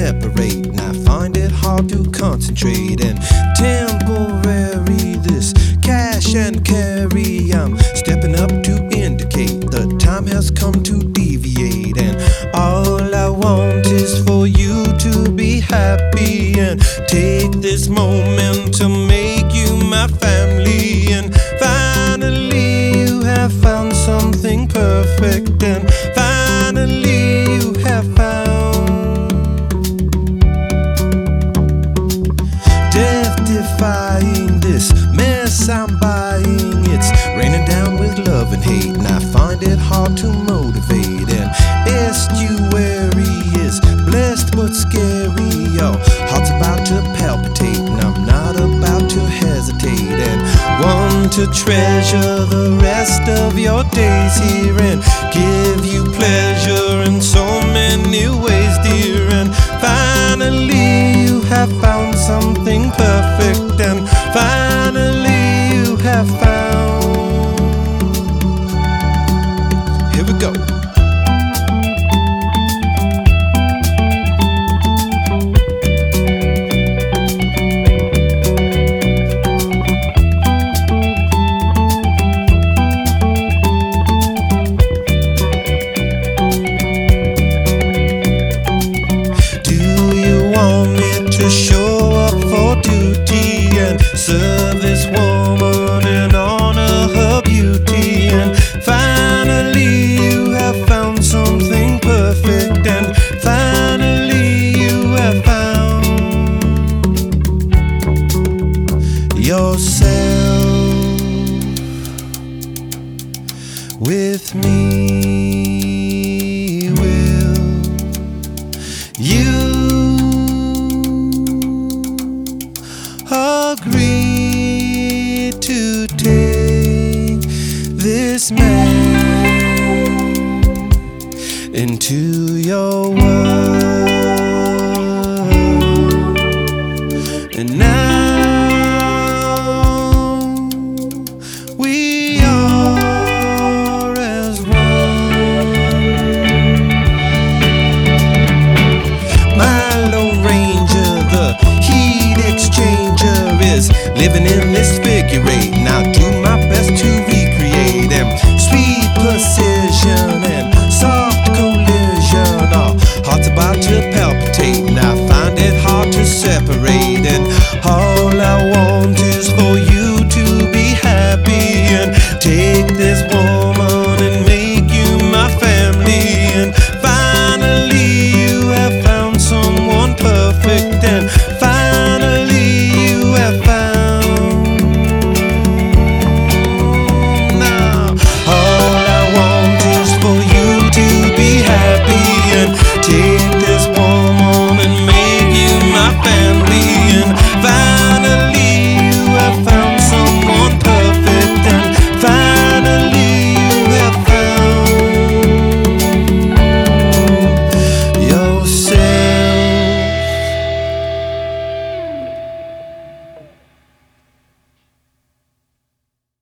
separate, and I find it hard to concentrate. And temporary, this cash and carry, I'm stepping up to indicate the time has come to deviate. And all I want is for you to be happy, and take this moment to make you my family. And finally you have found something perfect, and finally you have found death-defying this mess I'm buying. It's raining down with love and hate, and I find it hard to motivate. And estuary is blessed but scary. Your heart's about to palpitate, and I'm not about to hesitate. And want to treasure the rest of your days here, and give you pleasure in so many ways, dear. And finally you have found something perfect, and finally you have found. Here we go. To show up for duty and serve this woman and honor her beauty. And finally you have found something perfect, and finally you have found yourself with me. Will you agree to take this man into your world? And now we are as one. My Lone Ranger, the heat exchanger, is living in this figure eight. Now do my best to recreate them sweet precision and soft collision. Our heart's about to palpitate, and I find it hard to separate. And all I want is for you